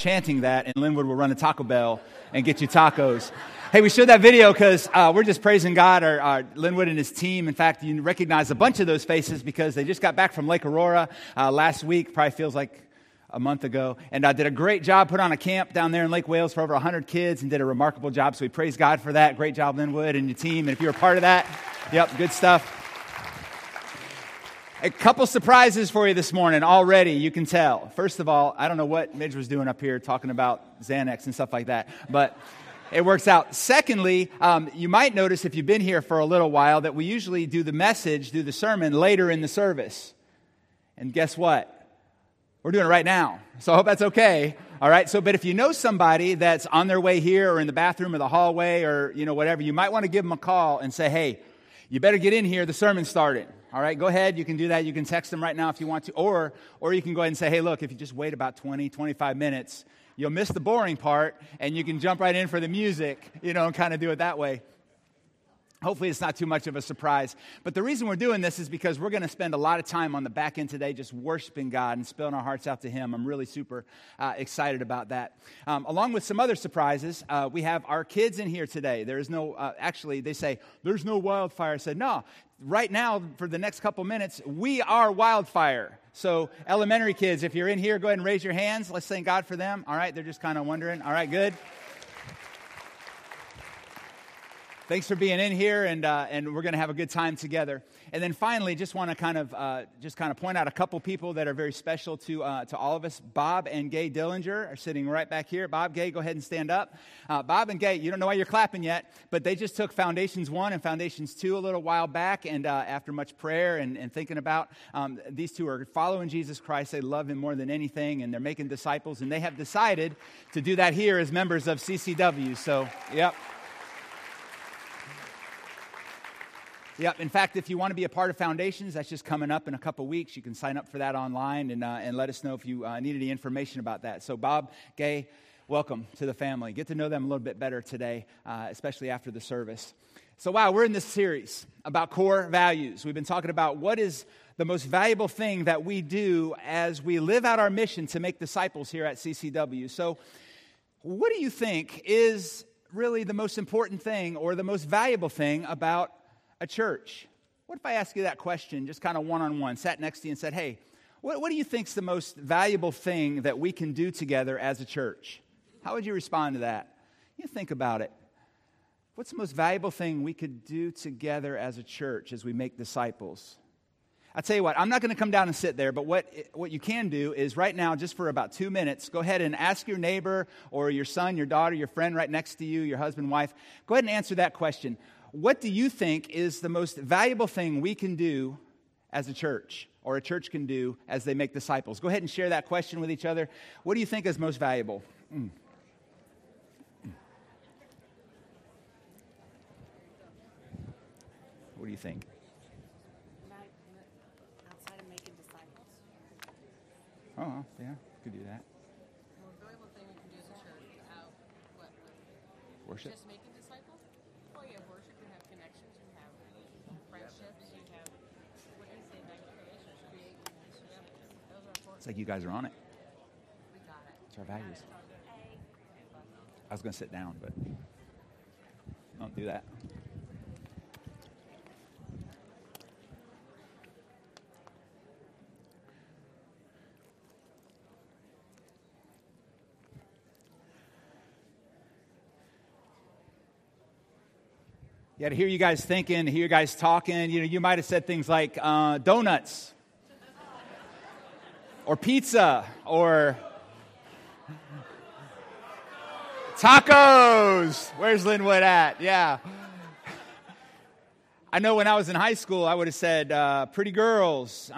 chanting that, and Linwood will run a Taco Bell and get you tacos. Hey, we showed that video because we're just praising God, our Linwood and his team. In fact, you recognize a bunch of those faces because they just got back from Lake Aurora last week. Probably feels like a month ago. And did a great job, put on a camp down there in Lake Wales for over 100 kids and did a remarkable job. So we praise God for that. Great job, Linwood and your team. And if you're a part of that, yep, good stuff. A couple surprises for you this morning already, you can tell. First of all, I don't know what Midge was doing up here talking about Xanax and stuff like that, but it works out. Secondly, you might notice if you've been here for a little while that we usually do the sermon later in the service. And guess what? We're doing it right now. So I hope that's okay. All right. So, but if you know somebody that's on their way here or in the bathroom or the hallway or, whatever, you might want to give them a call and say, hey, you better get in here. The sermon's starting. All right. Go ahead. You can do that. You can text them right now if you want to. Or you can go ahead and say, hey, look, if you just wait about 20, 25 minutes, you'll miss the boring part and you can jump right in for the music, and kind of do it that way. Hopefully it's not too much of a surprise. But the reason we're doing this is because we're going to spend a lot of time on the back end today just worshiping God and spilling our hearts out to Him. I'm really super excited about that. Along with some other surprises, we have our kids in here today. There is no, actually, they say, there's no wildfire. I said, no, right now, for the next couple minutes, we are wildfire. So elementary kids, if you're in here, go ahead and raise your hands. Let's thank God for them. All right, they're just kind of wondering. All right, good. Thanks for being in here, and we're going to have a good time together. And then finally, just want to kind of point out a couple people that are very special to all of us. Bob and Gay Dillinger are sitting right back here. Bob, Gay, go ahead and stand up. Bob and Gay, you don't know why you're clapping yet, but they just took Foundations 1 and Foundations 2 a little while back, and after much prayer and thinking about, these two are following Jesus Christ. They love Him more than anything, and they're making disciples, and they have decided to do that here as members of CCW. So, yep. Yep. In fact, if you want to be a part of Foundations, that's just coming up in a couple weeks. You can sign up for that online and let us know if you need any information about that. So, Bob, Gay, welcome to the family. Get to know them a little bit better today, especially after the service. So, wow, we're in this series about core values. We've been talking about what is the most valuable thing that we do as we live out our mission to make disciples here at CCW. So, what do you think is really the most important thing or the most valuable thing about a church? What if I ask you that question, just kind of one-on-one, sat next to you and said, hey, what do you think is the most valuable thing that we can do together as a church? How would you respond to that? You think about it. What's the most valuable thing we could do together as a church as we make disciples? I'll tell you what, I'm not going to come down and sit there, but what you can do is right now, just for about 2 minutes, go ahead and ask your neighbor or your son, your daughter, your friend right next to you, your husband, wife, go ahead and answer that question. What do you think is the most valuable thing we can do as a church or a church can do as they make disciples? Go ahead and share that question with each other. What do you think is most valuable? What do you think? Outside of making disciples. Oh, yeah, could do that. The most valuable thing we can do as a church without Worship? just making disciples? Well, you have worship, you have connections, you have friendships, you have, what do you say, create relationships. Those are important. It's like you guys are on it. We got it. It's our values. I was going to sit down, but don't do that. Yeah, to hear you guys thinking, to hear you guys talking, you might have said things like donuts or pizza or tacos. Where's Linwood at? Yeah. I know when I was in high school, I would have said pretty girls.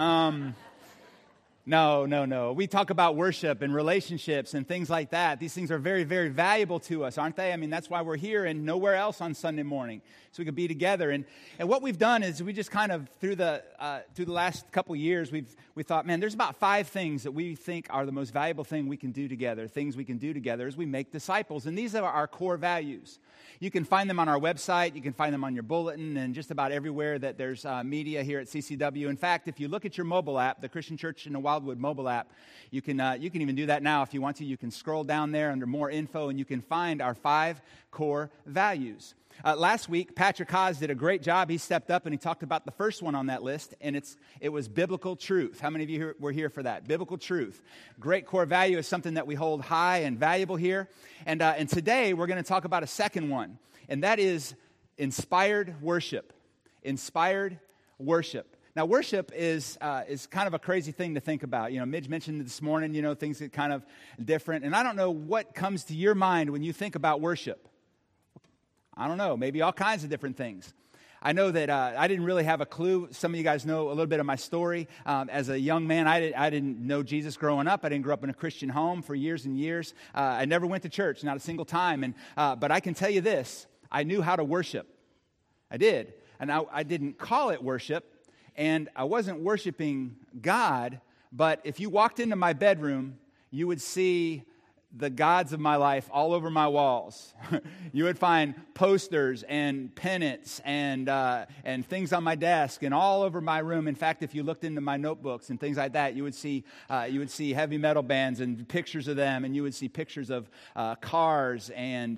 No. We talk about worship and relationships and things like that. These things are very, very valuable to us, aren't they? I mean, that's why we're here and nowhere else on Sunday morning, so we could be together. And what we've done is we just kind of, through the last couple years, we thought, man, there's about 5 things that we think are the most valuable thing we can do together, things we can do together as we make disciples. And these are our core values. You can find them on our website. You can find them on your bulletin and just about everywhere that there's media here at CCW. In fact, if you look at your mobile app, the Christian Church in the Wild Wildwood mobile app. You can even do that now if you want to. You can scroll down there under more info, and you can find our 5 core values. Last week, Patrick Haas did a great job. He stepped up and he talked about the first one on that list, and it was biblical truth. How many of you were here for that? Biblical truth. Great core value is something that we hold high and valuable here. And today, we're going to talk about a second one, and that is inspired worship. Inspired worship. Now, worship is kind of a crazy thing to think about. You know, Midge mentioned this morning, things get kind of different. And I don't know what comes to your mind when you think about worship. I don't know, maybe all kinds of different things. I know that I didn't really have a clue. Some of you guys know a little bit of my story. As a young man, I didn't know Jesus growing up. I didn't grow up in a Christian home for years and years. I never went to church, not a single time. But I can tell you this, I knew how to worship. I did. And I didn't call it worship, and I wasn't worshiping God, but if you walked into my bedroom, you would see the gods of my life all over my walls. You would find posters and pennants and things on my desk and all over my room. In fact, if you looked into my notebooks and things like that, you would see heavy metal bands and pictures of them, and you would see pictures of cars and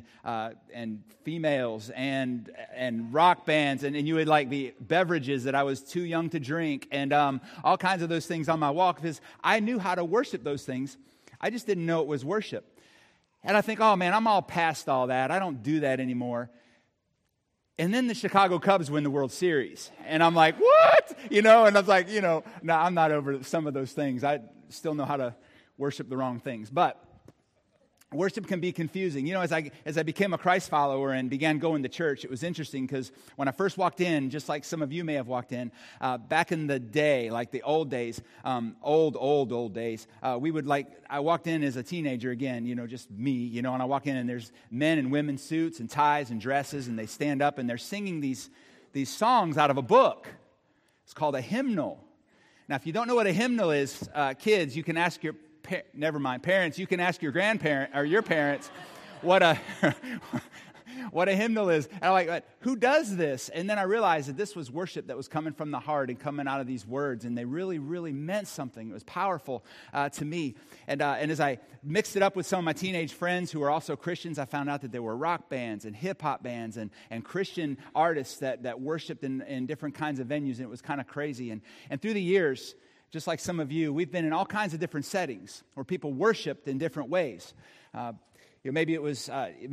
females and rock bands, and you would like the beverages that I was too young to drink, and all kinds of those things on my wall, because I knew how to worship those things. I just didn't know it was worship. And I think, oh man, I'm all past all that. I don't do that anymore. And then the Chicago Cubs win the World Series. And I'm like, what? And I was like, no, I'm not over some of those things. I still know how to worship the wrong things. But worship can be confusing. As I became a Christ follower and began going to church, it was interesting because when I first walked in, just like some of you may have walked in, back in the day, like the old days, old days, I walked in as a teenager again, just me, and I walk in and there's men in women's suits and ties and dresses, and they stand up and they're singing these songs out of a book. It's called a hymnal. Now, if you don't know what a hymnal is, kids, you can ask your parents, you can ask your grandparent or your parents what a hymnal is. And I'm like, who does this? And then I realized that this was worship that was coming from the heart and coming out of these words, and they really, really meant something. It was powerful to me. And as I mixed it up with some of my teenage friends who were also Christians, I found out that there were rock bands and hip-hop bands and Christian artists that worshiped in different kinds of venues, and it was kind of crazy. And through the years, just like some of you, we've been in all kinds of different settings where people worshiped in different ways. Maybe it was,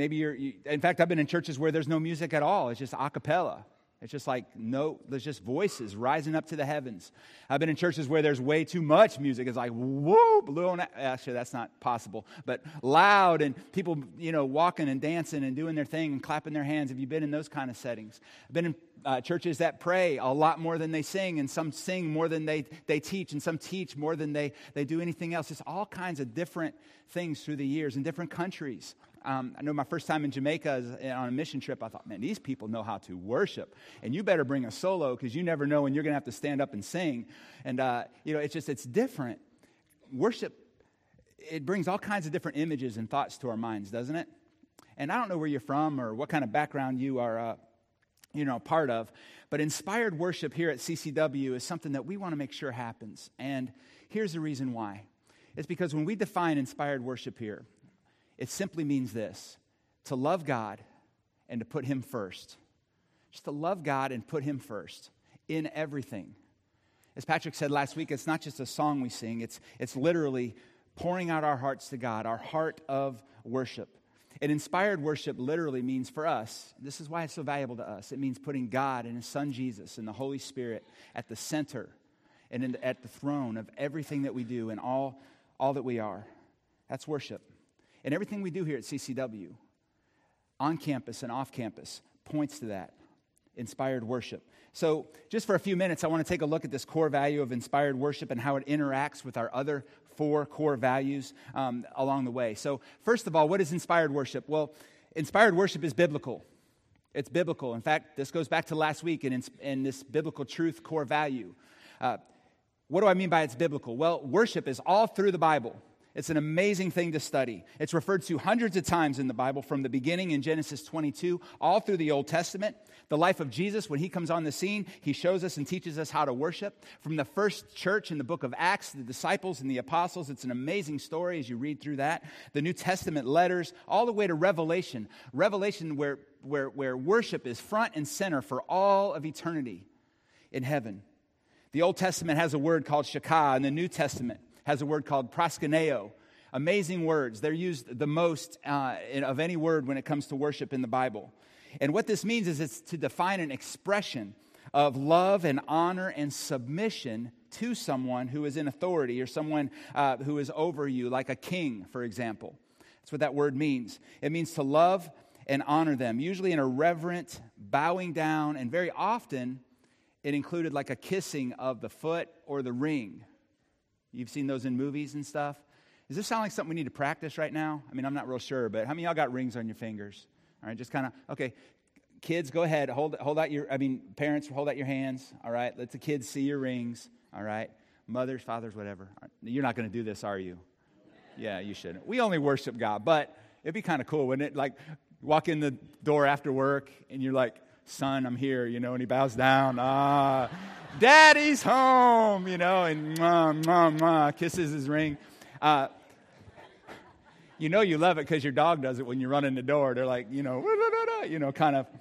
in fact, I've been in churches where there's no music at all. It's just a cappella. It's just like, there's just voices rising up to the heavens. I've been in churches where there's way too much music. It's like, whoop, actually, that's not possible. But loud and people, walking and dancing and doing their thing and clapping their hands. Have you been in those kind of settings? I've been in churches that pray a lot more than they sing, and some sing more than they teach, and some teach more than they do anything else. It's all kinds of different things through the years in different countries. I know my first time in Jamaica on a mission trip, I thought, man, these people know how to worship. And you better bring a solo because you never know when you're going to have to stand up and sing. And, it's different. Worship, it brings all kinds of different images and thoughts to our minds, doesn't it? And I don't know where you're from or what kind of background you are, part of. But inspired worship here at CCW is something that we want to make sure happens. And here's the reason why. It's because when we define inspired worship here, it simply means this: to love God and to put Him first. Just to love God and put Him first in everything. As Patrick said last week, it's not just a song we sing. It's literally pouring out our hearts to God, our heart of worship. And inspired worship literally means for us, this is why it's so valuable to us, it means putting God and His Son Jesus and the Holy Spirit at the center and at the throne of everything that we do and all that we are. That's worship. And everything we do here at CCW, on campus and off campus, points to that, inspired worship. So just for a few minutes, I want to take a look at this core value of inspired worship and how it interacts with our other 4 core values along the way. So first of all, what is inspired worship? Well, inspired worship is biblical. It's biblical. In fact, this goes back to last week in this biblical truth core value. What do I mean by it's biblical? Well, worship is all through the Bible. It's an amazing thing to study. It's referred to hundreds of times in the Bible, from the beginning in Genesis 22, all through the Old Testament. The life of Jesus, when he comes on the scene, he shows us and teaches us how to worship. From the first church in the book of Acts, the disciples and the apostles, it's an amazing story as you read through that. The New Testament letters, all the way to Revelation. Revelation where worship is front and center for all of eternity in heaven. The Old Testament has a word called shakah, and the New Testament has a word called proskuneo. Amazing words. They're used the most of any word when it comes to worship in the Bible. And what this means is it's to define an expression of love and honor and submission to someone who is in authority, or someone who is over you, like a king, for example. That's what that word means. It means to love and honor them, usually in a reverent bowing down, and very often it included like a kissing of the foot or the ring. You've seen those in movies and stuff. Does this sound like something we need to practice right now? I mean, I'm not real sure, but how many of y'all got rings on your fingers? All right, just kind of, okay. Kids, go ahead. Hold out parents, hold out your hands. All right, let the kids see your rings. All right, mothers, fathers, whatever. You're not going to do this, are you? Yeah, you shouldn't. We only worship God, but it'd be kind of cool, wouldn't it? Like, walk in the door after work, and you're like, son, I'm here, and he bows down. Daddy's home, and kisses his ring. You love it because your dog does it when you run in the door. They're like, kind of.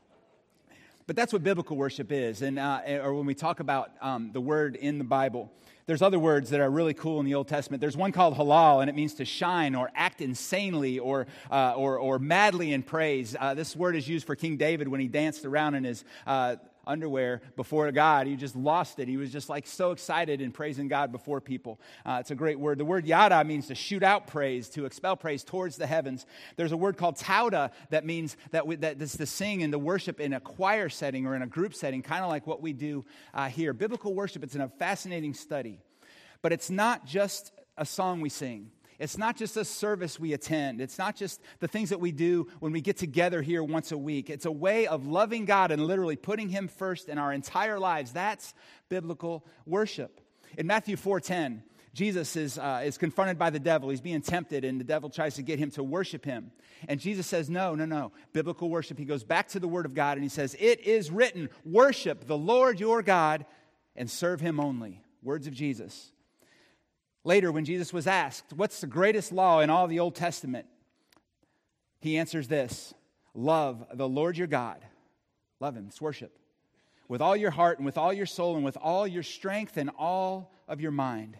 But that's what biblical worship is. Or when we talk about the word in the Bible, there's other words that are really cool in the Old Testament. There's one called halal, and it means to shine or act insanely or madly in praise. This word is used for King David when he danced around in his underwear before God. He just lost it. He was just like so excited in praising God before people. It's a great word. The word yada means to shoot out praise, to expel praise towards the heavens. There's a word called tauda that means that it's to sing and to worship in a choir setting or in a group setting, kind of like what we do here. Biblical worship, it's a fascinating study. But it's not just a song we sing. It's not just a service we attend. It's not just the things that we do when we get together here once a week. It's a way of loving God and literally putting Him first in our entire lives. That's biblical worship. In Matthew 4:10, Jesus is confronted by the devil. He's being tempted, and the devil tries to get him to worship him. And Jesus says, no. Biblical worship. He goes back to the Word of God, and He says, it is written, worship the Lord your God and serve Him only. Words of Jesus. Later, when Jesus was asked, what's the greatest law in all the Old Testament? He answers this: love the Lord your God. Love Him. It's worship. With all your heart and with all your soul and with all your strength and all of your mind.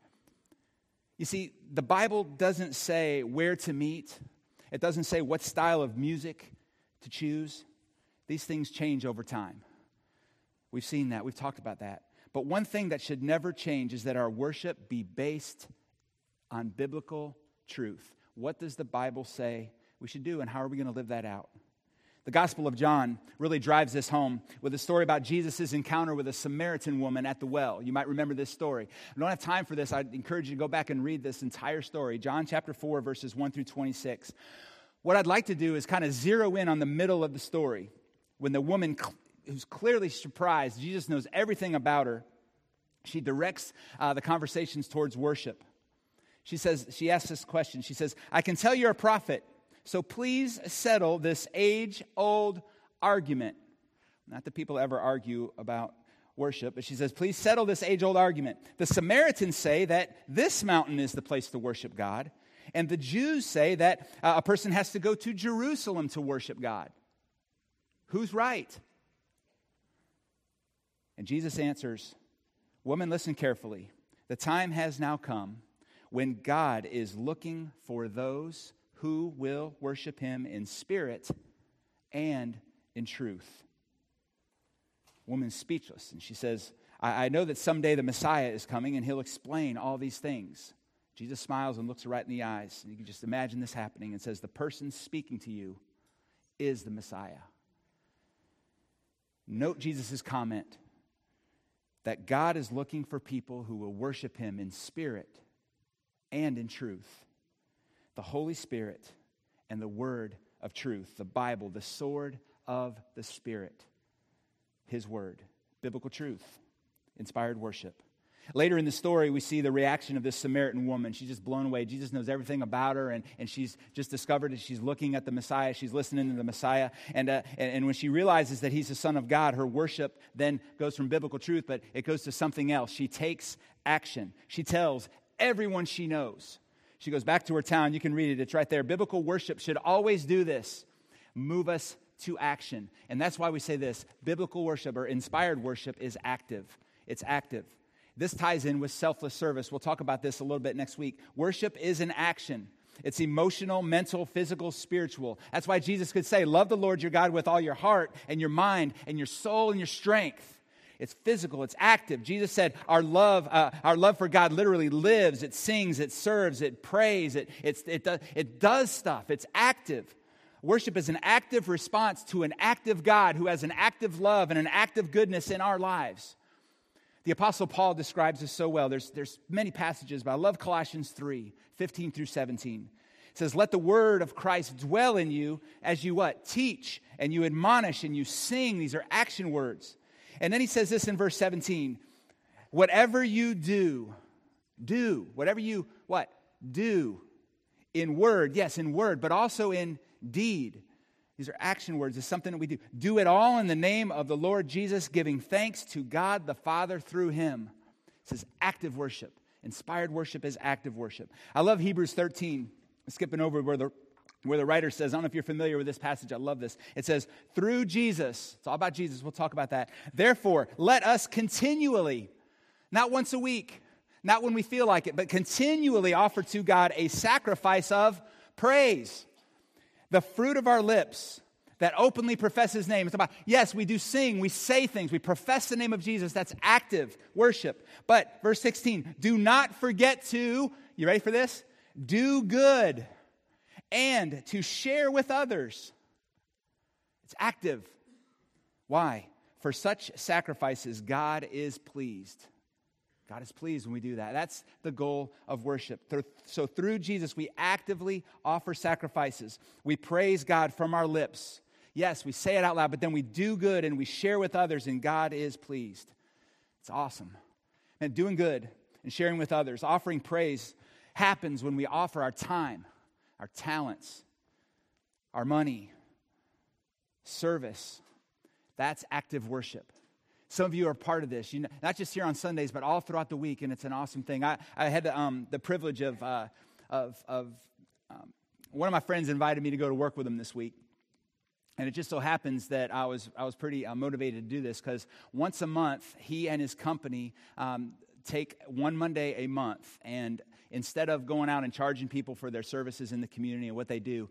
You see, the Bible doesn't say where to meet. It doesn't say what style of music to choose. These things change over time. We've seen that. We've talked about that. But one thing that should never change is that our worship be based on biblical truth. What does the Bible say we should do, and how are we going to live that out? The Gospel of John really drives this home with a story about Jesus' encounter with a Samaritan woman at the well. You might remember this story. I don't have time for this. I'd encourage you to go back and read this entire story. John chapter 4, verses 1 through 26. What I'd like to do is kind of zero in on the middle of the story. When the woman who's clearly surprised, Jesus knows everything about her, she directs the conversations towards worship. She asks this question. She says, I can tell you're a prophet, so please settle this age-old argument. Not that people ever argue about worship, but she says, please settle this age-old argument. The Samaritans say that this mountain is the place to worship God, and the Jews say that a person has to go to Jerusalem to worship God. Who's right? And Jesus answers, woman, listen carefully. The time has now come when God is looking for those who will worship Him in spirit and in truth. Woman's speechless, and she says, I know that someday the Messiah is coming and He'll explain all these things. Jesus smiles and looks her right in the eyes. And you can just imagine this happening and says, the person speaking to you is the Messiah. Note Jesus' comment that God is looking for people who will worship Him in spirit and in truth. The Holy Spirit and the Word of truth, the Bible, the sword of the Spirit, His Word, biblical truth, inspired worship. Later in the story, we see the reaction of this Samaritan woman. She's just blown away. Jesus knows everything about her, and she's just discovered that she's looking at the Messiah. She's listening to the Messiah. And when she realizes that he's the Son of God, her worship then goes from biblical truth, but it goes to something else. She takes action. She tells everyone she knows. She goes back to her town. You can read it. It's right there. Biblical worship should always do this: move us to action. And that's why we say this: biblical worship or inspired worship is active. It's active. This ties in with selfless service. We'll talk about this a little bit next week. Worship is an action. It's emotional, mental, physical, spiritual. That's why Jesus could say, love the Lord your God with all your heart and your mind and your soul and your strength. It's physical. It's active. Jesus said our love for God literally lives. It sings. It serves. It prays. It does stuff. It's active. Worship is an active response to an active God who has an active love and an active goodness in our lives. The Apostle Paul describes this so well. There's many passages, but I love Colossians 3:15 through 17. It says, let the word of Christ dwell in you as you what? Teach, and you admonish, and you sing. These are action words. And then he says this in verse 17. Whatever you do. Whatever you what? Do. In word, yes, in word, but also in deed. These are action words. It's something that we do. Do it all in the name of the Lord Jesus, giving thanks to God the Father through him. It says active worship. Inspired worship is active worship. I love Hebrews 13. Skipping over where the writer says, I don't know if you're familiar with this passage. I love this. It says, through Jesus. It's all about Jesus. We'll talk about that. Therefore, let us continually, not once a week, not when we feel like it, but continually offer to God a sacrifice of praise. The fruit of our lips that openly profess his name. It's about, yes, we do sing, we say things, we profess the name of Jesus. That's active worship. But verse 16, do not forget to, you ready for this? Do good and to share with others. It's active. Why? For such sacrifices, God is pleased. God is pleased when we do that. That's the goal of worship. So through Jesus, we actively offer sacrifices. We praise God from our lips. Yes, we say it out loud, but then we do good and we share with others, and God is pleased. It's awesome. And doing good and sharing with others, offering praise, happens when we offer our time, our talents, our money, service. That's active worship. Some of you are part of this, not just here on Sundays, but all throughout the week, and it's an awesome thing. I had the privilege of one of my friends invited me to go to work with him this week, and it just so happens that I was pretty motivated to do this because once a month, he and his company take one Monday a month, and instead of going out and charging people for their services in the community and what they do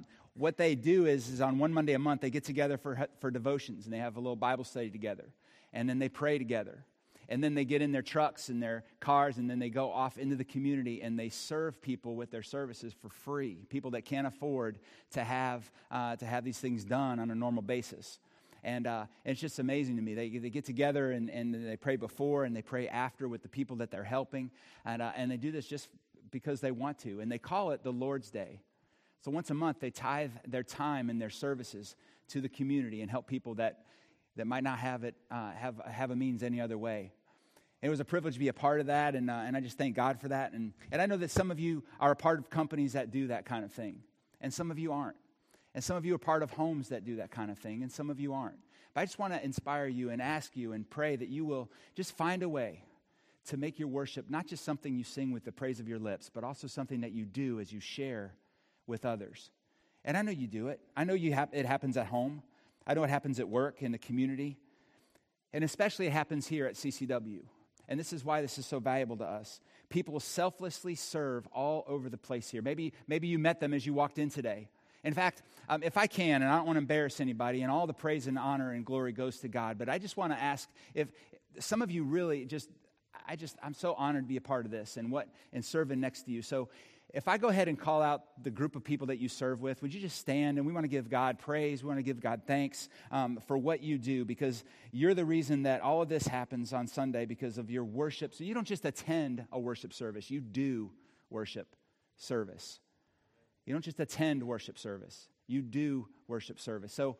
is on one Monday a month, they get together for devotions, and they have a little Bible study together. And then they pray together. And then they get in their trucks and their cars, and then they go off into the community, and they serve people with their services for free. People that can't afford to have these things done on a normal basis. And it's just amazing to me. They get together, and they pray before, and they pray after with the people that they're helping. And they do this just because they want to. And they call it the Lord's Day. So once a month, they tithe their time and their services to the community and help people that might not have a means any other way. It was a privilege to be a part of that, and I just thank God for that. And I know that some of you are a part of companies that do that kind of thing, and some of you aren't. And some of you are part of homes that do that kind of thing, and some of you aren't. But I just want to inspire you and ask you and pray that you will just find a way to make your worship not just something you sing with the praise of your lips, but also something that you do as you share with others. And I know you do it. I know it happens at home. I know it happens at work, in the community. And especially it happens here at CCW. And this is why this is so valuable to us. People selflessly serve all over the place here. Maybe you met them as you walked in today. In fact, if I can, and I don't want to embarrass anybody, and all the praise and honor and glory goes to God, but I just want to ask if some of you really I'm so honored to be a part of this and serving next to you. So if I go ahead and call out the group of people that you serve with, would you just stand? And we want to give God praise. We want to give God thanks for what you do, because you're the reason that all of this happens on Sunday, because of your worship. So you don't just attend a worship service. You do worship service. You don't just attend worship service. You do worship service. So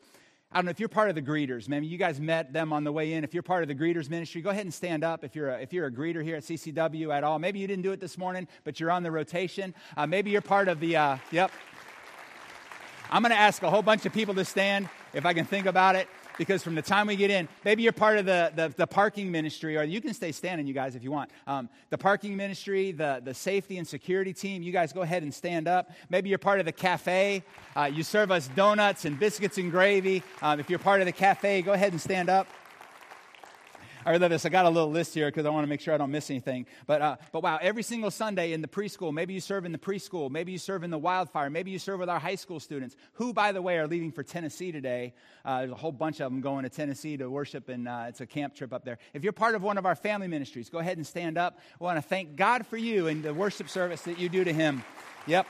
I don't know if you're part of the greeters. Maybe you guys met them on the way in. If you're part of the greeters ministry, go ahead and stand up. If you're a greeter here at CCW at all, maybe you didn't do it this morning, but you're on the rotation. Maybe you're part of the. Yep. I'm going to ask a whole bunch of people to stand if I can think about it, because from the time we get in, maybe you're part of the parking ministry, or you can stay standing, you guys, if you want. The parking ministry, the safety and security team, you guys go ahead and stand up. Maybe you're part of the cafe. You serve us donuts and biscuits and gravy. If you're part of the cafe, go ahead and stand up. I love this. I got a little list here because I want to make sure I don't miss anything. But wow, every single Sunday in the preschool, maybe you serve in the preschool, maybe you serve in the Wildfire, maybe you serve with our high school students, who, by the way, are leaving for Tennessee today. There's a whole bunch of them going to Tennessee to worship, and it's a camp trip up there. If you're part of one of our family ministries, go ahead and stand up. We want to thank God for you and the worship service that you do to Him. Yep.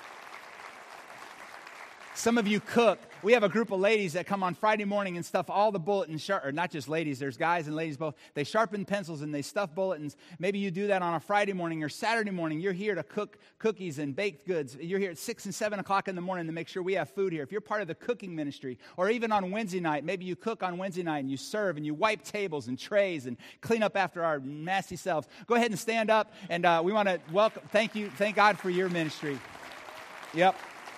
Some of you cook. We have a group of ladies that come on Friday morning and stuff all the bulletins, or not just ladies, there's guys and ladies both. They sharpen pencils and they stuff bulletins. Maybe you do that on a Friday morning or Saturday morning. You're here to cook cookies and baked goods. You're here at 6 and 7 o'clock in the morning to make sure we have food here. If you're part of the cooking ministry, or even on Wednesday night, maybe you cook on Wednesday night and you serve and you wipe tables and trays and clean up after our nasty selves. Go ahead and stand up, and we want to thank God for your ministry. Yep.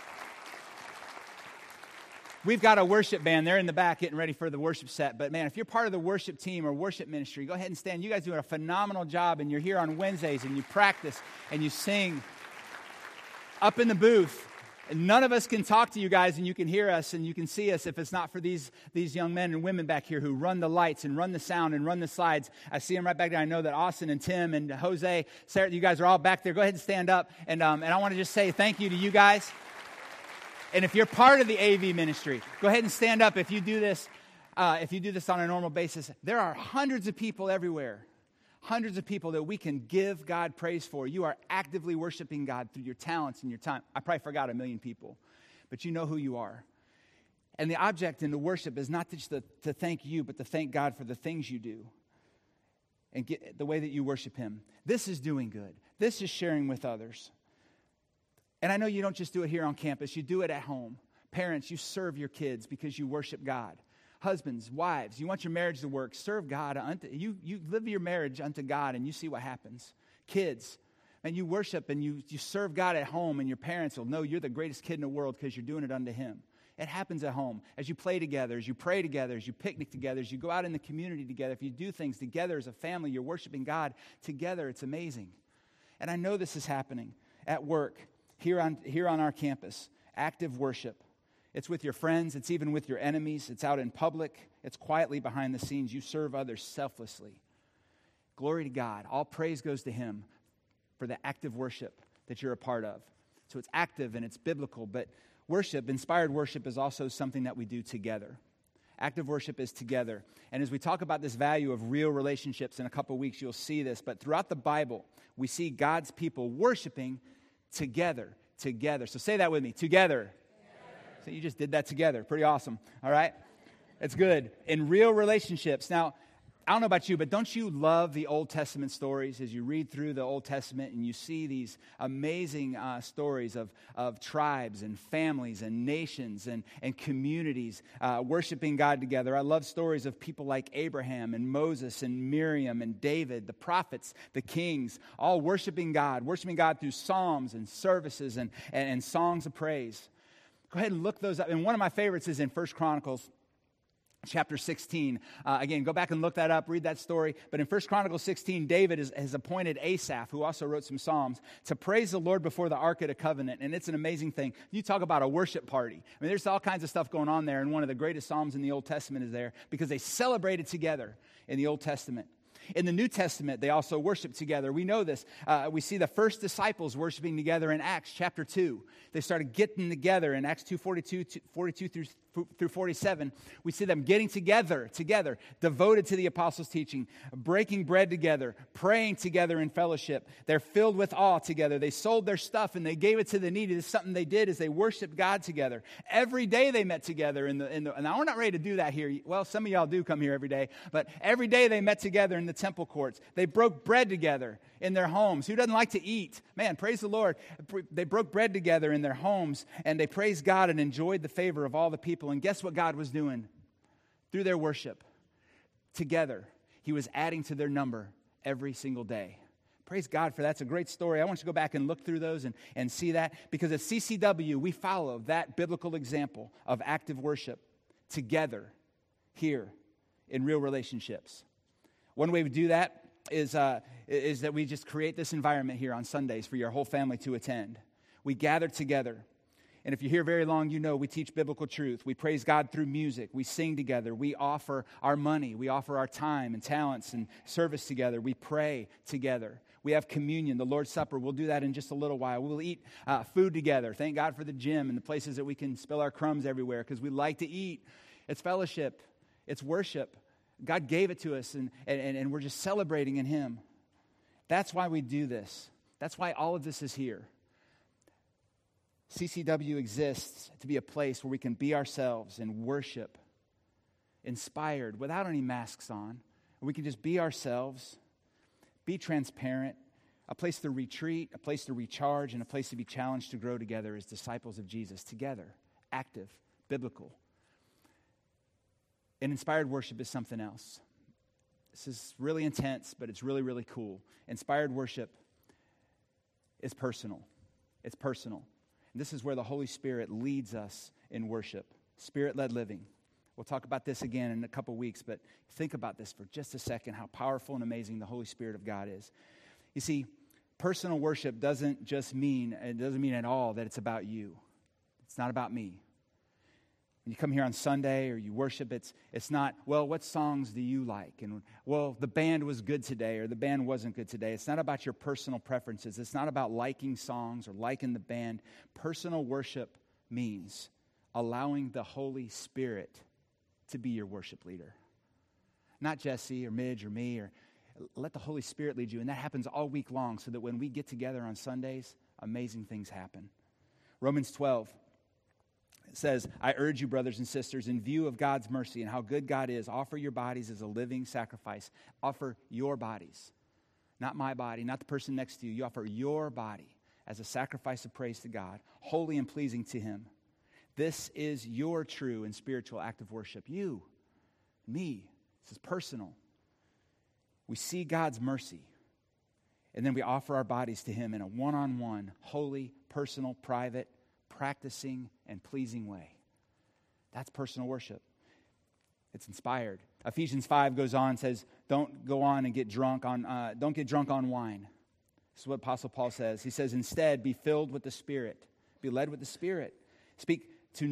We've got a worship band. They're in the back getting ready for the worship set. But man, if you're part of the worship team or worship ministry, go ahead and stand. You guys do a phenomenal job, and you're here on Wednesdays, and you practice, and you sing up in the booth. And none of us can talk to you guys, and you can hear us, and you can see us if it's not for these young men and women back here who run the lights and run the sound and run the slides. I see them right back there. I know that Austin and Tim and Jose, Sarah, you guys are all back there. Go ahead and stand up. And I want to just say thank you to you guys. And if you're part of the AV ministry, go ahead and stand up. If you do this on a normal basis, there are hundreds of people everywhere, hundreds of people that we can give God praise for. You are actively worshiping God through your talents and your time. I probably forgot 1 million people, but you know who you are. And the object in the worship is not just to thank you, but to thank God for the things you do and get the way that you worship Him. This is doing good. This is sharing with others. And I know you don't just do it here on campus. You do it at home. Parents, you serve your kids because you worship God. Husbands, wives, you want your marriage to work. Serve God. You live your marriage unto God, and you see what happens. Kids, and you worship and you serve God at home, and your parents will know you're the greatest kid in the world because you're doing it unto Him. It happens at home. As you play together, as you pray together, as you picnic together, as you go out in the community together, if you do things together as a family, you're worshiping God together. It's amazing. And I know this is happening at work. Here on our campus, active worship. It's with your friends. It's even with your enemies. It's out in public. It's quietly behind the scenes. You serve others selflessly. Glory to God. All praise goes to Him for the active worship that you're a part of. So it's active and it's biblical, but worship, inspired worship, is also something that we do together. Active worship is together. And as we talk about this value of real relationships in a couple weeks, you'll see this. But throughout the Bible, we see God's people worshiping together. So say that with me, together. So you just did that together. Pretty awesome. All right? It's good. In real relationships. Now, I don't know about you, but don't you love the Old Testament stories as you read through the Old Testament and you see these amazing stories of tribes and families and nations and communities worshiping God together. I love stories of people like Abraham and Moses and Miriam and David, the prophets, the kings, all worshiping God through psalms and services and songs of praise. Go ahead and look those up. And one of my favorites is in 1 Chronicles chapter 16. Again, go back and look that up, read that story. But in 1 Chronicles 16, David has appointed Asaph, who also wrote some psalms, to praise the Lord before the Ark of the Covenant. And it's an amazing thing. You talk about a worship party. I mean, there's all kinds of stuff going on there. And one of the greatest psalms in the Old Testament is there because they celebrated together in the Old Testament. In the New Testament, they also worship together. We know this. We see the first disciples worshiping together in Acts chapter 2. They started getting together in Acts 2:42 through 47. We see them getting together, devoted to the apostles' teaching, breaking bread together, praying together in fellowship. They're filled with awe together. They sold their stuff and they gave it to the needy. This is something they did is they worshiped God together. Every day they met together. Now, we're not ready to do that here. Well, some of y'all do come here every day. But every day they met together in the temple courts. They broke bread together in their homes. Who doesn't like to eat? Man, praise the Lord. They broke bread together in their homes, and they praised God and enjoyed the favor of all the people. And guess what God was doing? Through their worship, together, He was adding to their number every single day. Praise God for that. It's a great story. I want you to go back and look through those and see that, because at CCW, we follow that biblical example of active worship together here in real relationships. One way we do that is that we just create this environment here on Sundays for your whole family to attend. We gather together. And if you're here very long, you know we teach biblical truth. We praise God through music. We sing together. We offer our money. We offer our time and talents and service together. We pray together. We have communion, the Lord's Supper. We'll do that in just a little while. We'll eat food together. Thank God for the gym and the places that we can spill our crumbs everywhere, because we like to eat. It's fellowship. It's worship. God gave it to us, and we're just celebrating in Him. That's why we do this. That's why all of this is here. CCW exists to be a place where we can be ourselves and worship, inspired, without any masks on. We can just be ourselves, be transparent, a place to retreat, a place to recharge, and a place to be challenged to grow together as disciples of Jesus, together, active, biblical. And inspired worship is something else. This is really intense, but it's really, really cool. Inspired worship is personal. It's personal. And this is where the Holy Spirit leads us in worship, Spirit-led living. We'll talk about this again in a couple weeks, but think about this for just a second, how powerful and amazing the Holy Spirit of God is. You see, personal worship doesn't mean at all that it's about you. It's not about me. When you come here on Sunday or you worship, it's not, well, what songs do you like? And, well, the band was good today or the band wasn't good today. It's not about your personal preferences. It's not about liking songs or liking the band. Personal worship means allowing the Holy Spirit to be your worship leader. Not Jesse or Midge or me, or let the Holy Spirit lead you. And that happens all week long, so that when we get together on Sundays, amazing things happen. Romans 12. It says, I urge you, brothers and sisters, in view of God's mercy and how good God is, offer your bodies as a living sacrifice. Offer your bodies. Not my body, not the person next to you. You offer your body as a sacrifice of praise to God, holy and pleasing to Him. This is your true and spiritual act of worship. You, me. This is personal. We see God's mercy, and then we offer our bodies to Him in a one-on-one, holy, personal, private, practicing and pleasing way. That's personal worship. It's inspired. Ephesians 5 goes on and says, don't get drunk on wine. This is what Apostle Paul says. He says, instead, be filled with the Spirit. Be led with the Spirit. Speak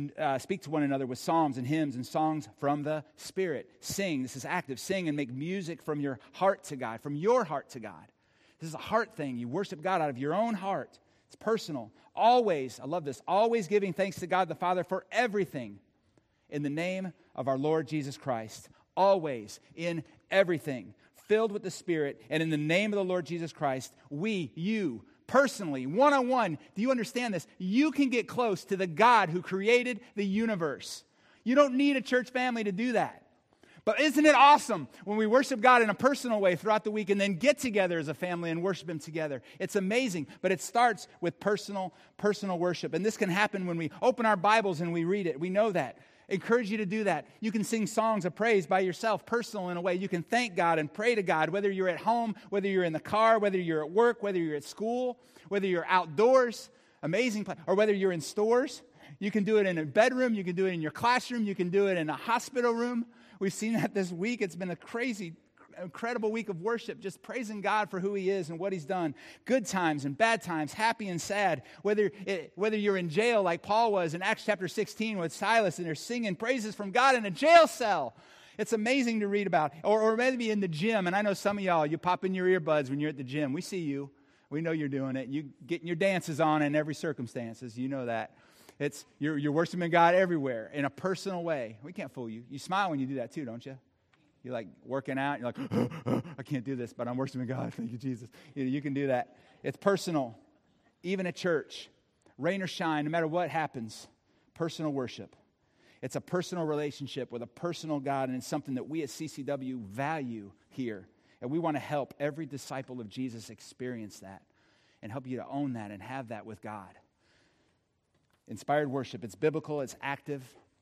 to one another with psalms and hymns and songs from the Spirit. Sing. This is active. Sing and make music from your heart to God. From your heart to God. This is a heart thing. You worship God out of your own heart. It's personal. Always, I love this, always giving thanks to God the Father for everything in the name of our Lord Jesus Christ. Always, in everything, filled with the Spirit, and in the name of the Lord Jesus Christ, you, personally, one-on-one, do you understand this? You can get close to the God who created the universe. You don't need a church family to do that. But isn't it awesome when we worship God in a personal way throughout the week and then get together as a family and worship Him together? It's amazing, but it starts with personal worship. And this can happen when we open our Bibles and we read it. We know that. Encourage you to do that. You can sing songs of praise by yourself, personal in a way. You can thank God and pray to God, whether you're at home, whether you're in the car, whether you're at work, whether you're at school, whether you're outdoors, amazing, or whether you're in stores. You can do it in a bedroom. You can do it in your classroom. You can do it in a hospital room. We've seen that this week. It's been a crazy, incredible week of worship, just praising God for who He is and what He's done. Good times and bad times, happy and sad. Whether you're in jail like Paul was in Acts chapter 16 with Silas, and they're singing praises from God in a jail cell. It's amazing to read about. Or maybe in the gym, and I know some of y'all, you pop in your earbuds when you're at the gym. We see you. We know you're doing it. You getting your dances on in every circumstances. You know that. You're worshiping God everywhere in a personal way. We can't fool you. You smile when you do that too, don't you? You're like working out. You're like, I can't do this, but I'm worshiping God. Thank you, Jesus. You can do that. It's personal. Even at church, rain or shine, no matter what happens, personal worship. It's a personal relationship with a personal God, and it's something that we at CCW value here. And we want to help every disciple of Jesus experience that and help you to own that and have that with God. Inspired worship, it's biblical, it's active.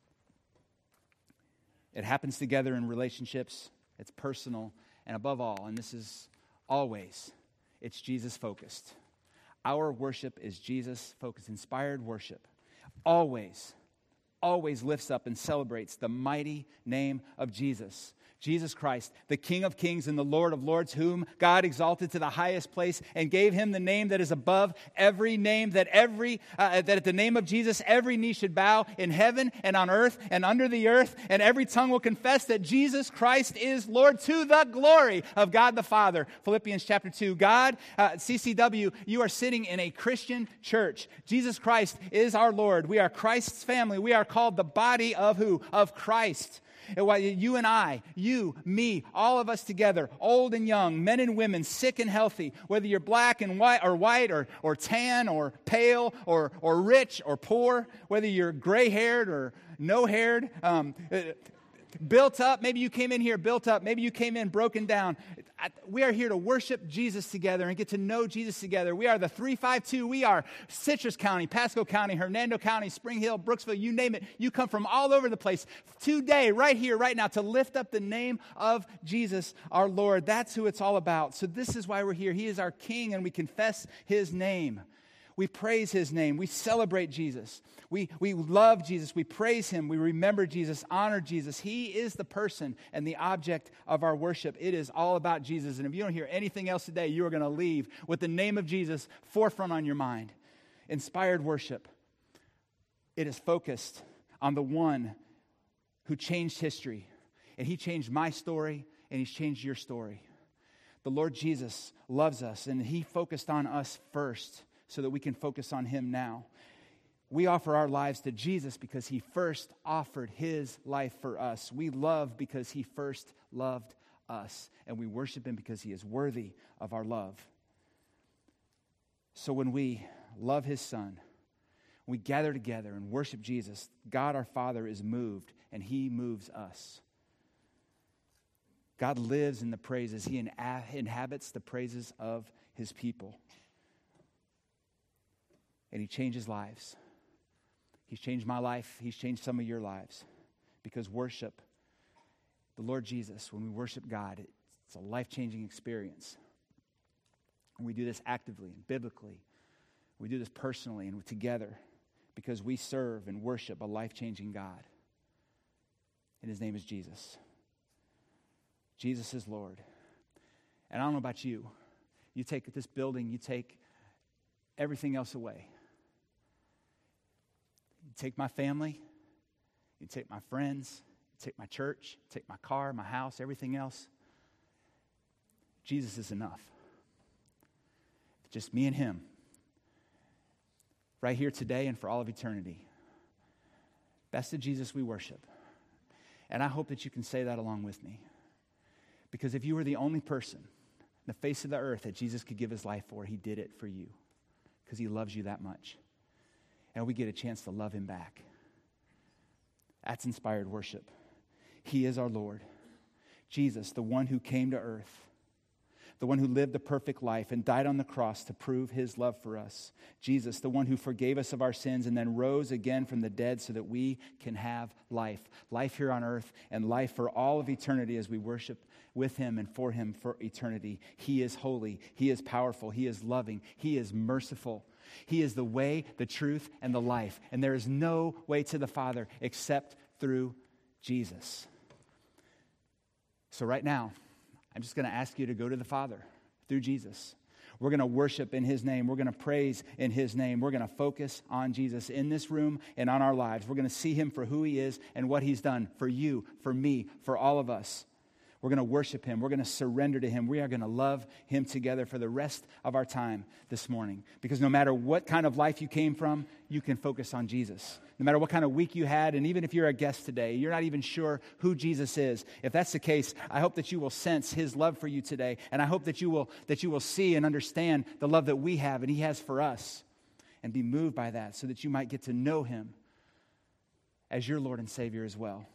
It happens together in relationships, it's personal, and above all, and this is always, it's Jesus-focused. Our worship is Jesus-focused. Inspired worship always lifts up and celebrates the mighty name of Jesus. Jesus Christ, the King of kings and the Lord of lords, whom God exalted to the highest place and gave him the name that is above every name, that at the name of Jesus every knee should bow in heaven and on earth and under the earth, and every tongue will confess that Jesus Christ is Lord, to the glory of God the Father. Philippians chapter 2. God, CCW, you are sitting in a Christian church. Jesus Christ is our Lord. We are Christ's family. We are called the body of who? Of Christ. You and I, you, me, all of us together, old and young, men and women, sick and healthy, whether you're black and white or tan or pale or rich or poor, whether you're gray-haired or no-haired, built up. Maybe you came in here built up. Maybe you came in broken down. We are here to worship Jesus together and get to know Jesus together. We are the 352. We are Citrus County, Pasco County, Hernando County, Spring Hill, Brooksville, you name it. You come from all over the place today, right here, right now, to lift up the name of Jesus, our Lord. That's who it's all about. So this is why we're here. He is our King, and we confess his name. We praise his name. We celebrate Jesus. We love Jesus. We praise him. We remember Jesus, honor Jesus. He is the person and the object of our worship. It is all about Jesus. And if you don't hear anything else today, you are going to leave with the name of Jesus forefront on your mind. Inspired worship. It is focused on the one who changed history. And he changed my story, and he's changed your story. The Lord Jesus loves us, and he focused on us first, so that we can focus on him now. We offer our lives to Jesus because he first offered his life for us. We love because he first loved us. And we worship him because he is worthy of our love. So when we love his Son, we gather together and worship Jesus, God our Father is moved, and he moves us. God lives in the praises. He inhabits the praises of his people. And he changes lives. He's changed my life. He's changed some of your lives. Because worship, the Lord Jesus, when we worship God, it's a life-changing experience. And we do this actively and biblically. We do this personally and together because we serve and worship a life-changing God. And his name is Jesus. Jesus is Lord. And I don't know about you. You take this building, you take everything else away. You take my family, you take my friends, you take my church, you take my car, my house, everything else. Jesus is enough. Just me and him. Right here today and for all of eternity. That's the Jesus we worship. And I hope that you can say that along with me. Because if you were the only person on the face of the earth that Jesus could give his life for, he did it for you. Because he loves you that much. And we get a chance to love him back. That's inspired worship. He is our Lord. Jesus, the one who came to earth. The one who lived a perfect life and died on the cross to prove his love for us. Jesus, the one who forgave us of our sins and then rose again from the dead so that we can have life. Life here on earth and life for all of eternity as we worship with him and for him for eternity. He is holy. He is powerful. He is loving. He is merciful. He is the way, the truth, and the life. And there is no way to the Father except through Jesus. So right now, I'm just going to ask you to go to the Father through Jesus. We're going to worship in his name. We're going to praise in his name. We're going to focus on Jesus in this room and on our lives. We're going to see him for who he is and what he's done for you, for me, for all of us. We're going to worship him. We're going to surrender to him. We are going to love him together for the rest of our time this morning. Because no matter what kind of life you came from, you can focus on Jesus. No matter what kind of week you had, and even if you're a guest today, you're not even sure who Jesus is. If that's the case, I hope that you will sense his love for you today. And I hope that you will see and understand the love that we have and he has for us. And be moved by that so that you might get to know him as your Lord and Savior as well.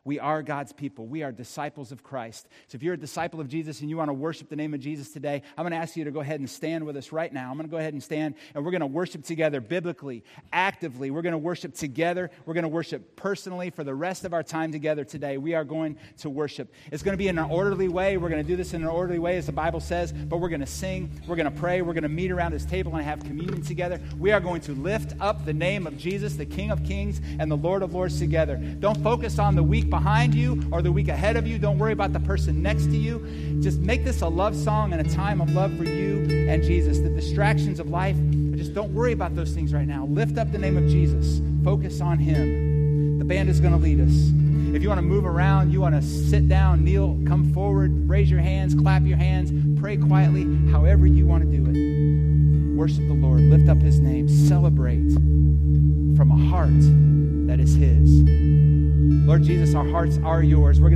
We are God's people. We are disciples of Christ. So if you're a disciple of Jesus and you want to worship the name of Jesus today, I'm going to ask you to go ahead and stand with us right now. I'm going to go ahead and stand, and we're going to worship together biblically, actively. We're going to worship together. We're going to worship personally for the rest of our time together today. We are going to worship. It's going to be in an orderly way. We're going to do this in an orderly way, as the Bible says, but we're going to sing. We're going to pray. We're going to meet around this table and have communion together. We are going to lift up the name of Jesus, the King of Kings and the Lord of Lords together. Don't focus on the week behind you or the week ahead of you. Don't worry about the person next to you. Just make this a love song and a time of love for you and Jesus. The distractions of life, just don't worry about those things right now. Lift up the name of Jesus. Focus on Him. The band is going to lead us. If you want to move around, you want to sit down, kneel, come forward, raise your hands, clap your hands, pray quietly, however you want to do it. Worship the Lord. Lift up His name. Celebrate from a heart that is His. Lord Jesus, our hearts are yours. We're